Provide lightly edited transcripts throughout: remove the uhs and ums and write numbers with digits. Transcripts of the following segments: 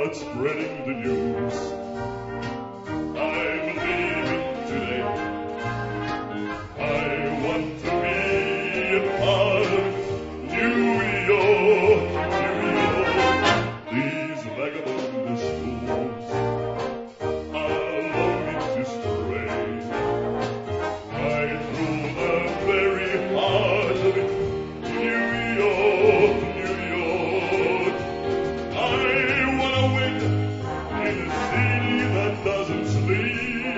start spreading the news. I'm leaving today. I want to be a part of New York, New York. These vagabond schools are longing to stray right through the very heart of New York, New York. I wanna win in a city that doesn't sleep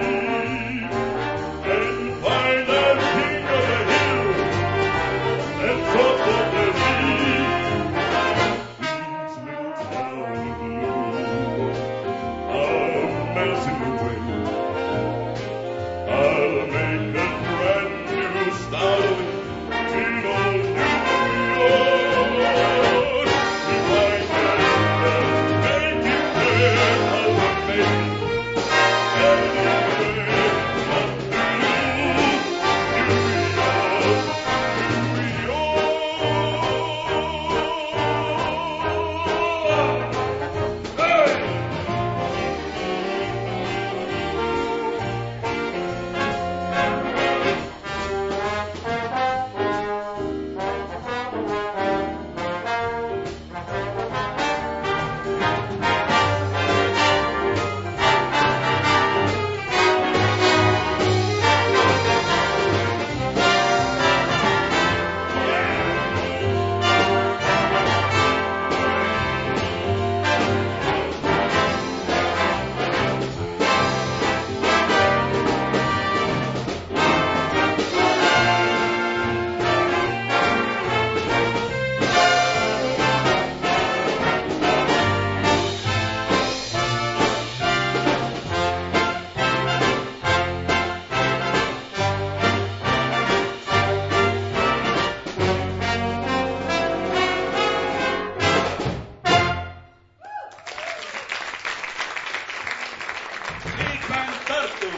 and find the king of the hill and top of the league. These little towns of blue are melting away. I'll make a brand new start of it in old New York. If I can make it there, I'll make it anywhere but New York, New York. Hey! Big Tartu.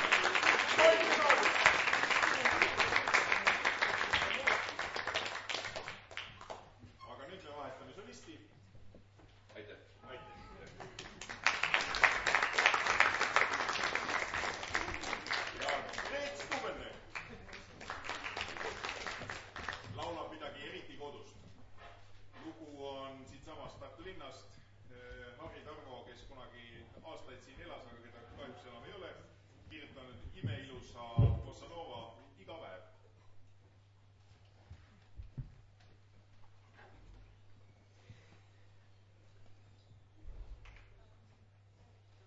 Aga nüüd me vahetame solisti. Aitäh. Ja Reet Stubenne laulab midagi eriti kodust. Lugu on siitsamast Tartu linnast. Harri Tarmo, kes kunagi aastaid siin elas, aga keda kahjuks enam ei ole, kirjutanud imeilusa bossa nova